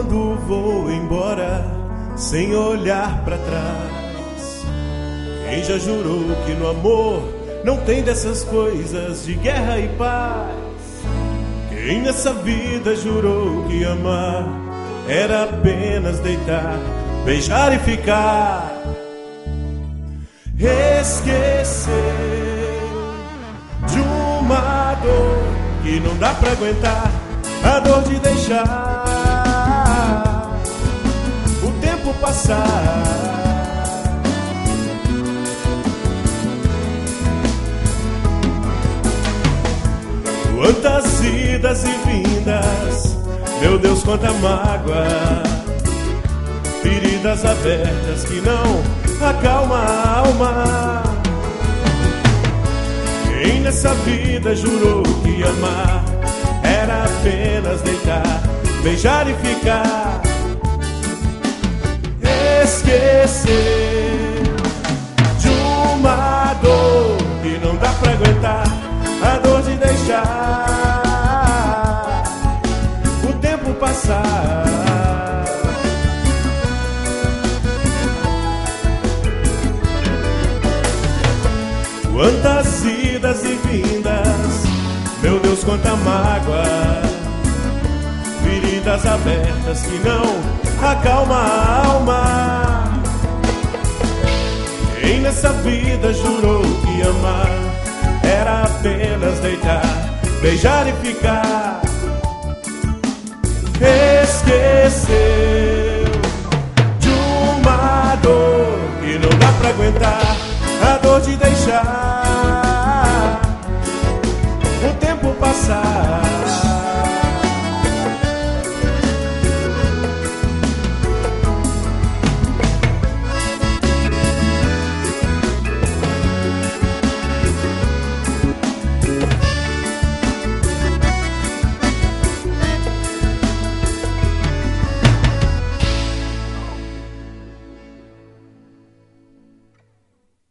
quando vou embora, sem olhar pra trás. Quem já jurou que no amor não tem dessas coisas de guerra e paz? Quem nessa vida jurou que amar era apenas deitar, beijar e ficar? Esquecer de uma dor que não dá pra aguentar, a dor de deixar o tempo passar. Quantas idas e vindas, meu Deus, quanta mágoa, feridas abertas que não acalma a alma. Quem nessa vida jurou que amar era apenas deitar, beijar e ficar? Esquecer de uma dor que não dá pra aguentar, a dor de deixar o tempo passar. Quantas idas e vindas, meu Deus, quanta mágoa, feridas abertas que não acalma a alma. Quem nessa vida jurou que amar era apenas deitar, beijar e ficar? Esquecer